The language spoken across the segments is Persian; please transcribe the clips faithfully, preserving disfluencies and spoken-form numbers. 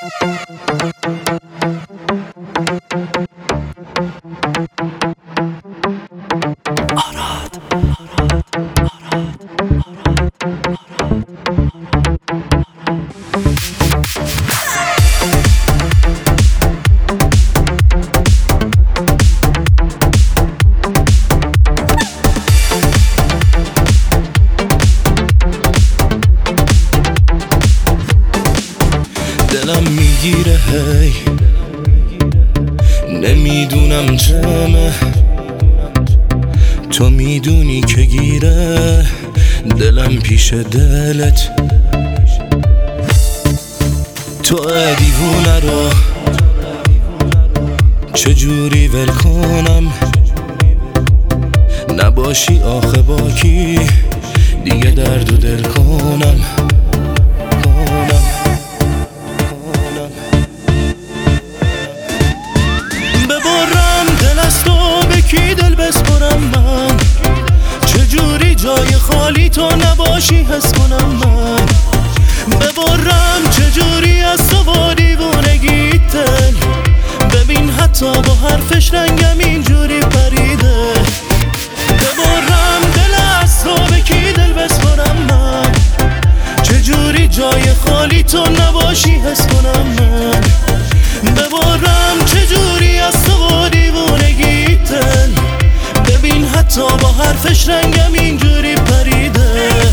دلم میگیره هی نمیدونم چمه، تو میدونی که گیره دلم پیش دلت. تو دیوونه رو چجوری ول کنم، نباشی آخه باکی دیگه درد و دل کنم کنم ببرم دل از تو، به کی دل بسپرم من؟ چجوری جای خالی تو نباشی حس کنم من؟ ببرم چجوری از تو با دیوونگی دل، ببین حتی با حرفش رنگم اینجوری پریده. ببرم دل از تو، به کی دل بسپرم من؟ چجوری جای خالی تو نباشی حس کنم من؟ ببرم چجوری از تو با دیوونگی دل، ببین حتی با حرفش رنگم اینجوری پریده.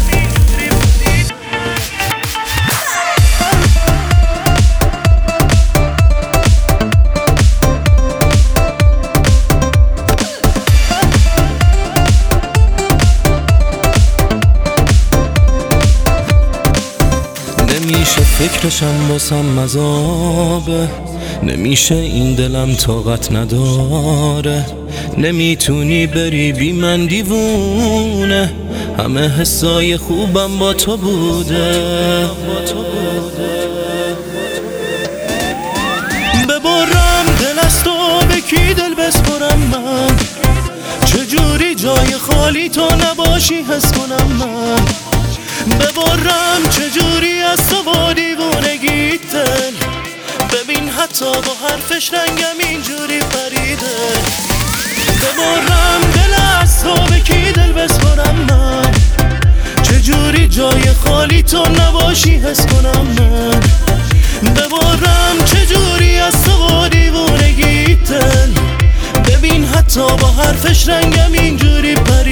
نمیشه فکرشم باسم مذابه، نمیشه این دلم طاقت نداره، نمیتونی بری بی من دیوونه، همه حسای خوبم با تو بوده. ببرم دل از تو، به کی دل بسپرم من؟ چجوری جای خالی تو نباشی حس کنم من؟ ببرم چجوری از تو با دیوونگی دل، ببین حتی با حرفش رنگم اینجوری پریده. ببرم دل از تو، به کی دل بسپرم من؟ چجوری جای خالی تو نباشی حس کنم من؟ ببرم چجوری از تو با دیوونگی دل، ببین حتی با حرفش رنگم اینجوری پریده.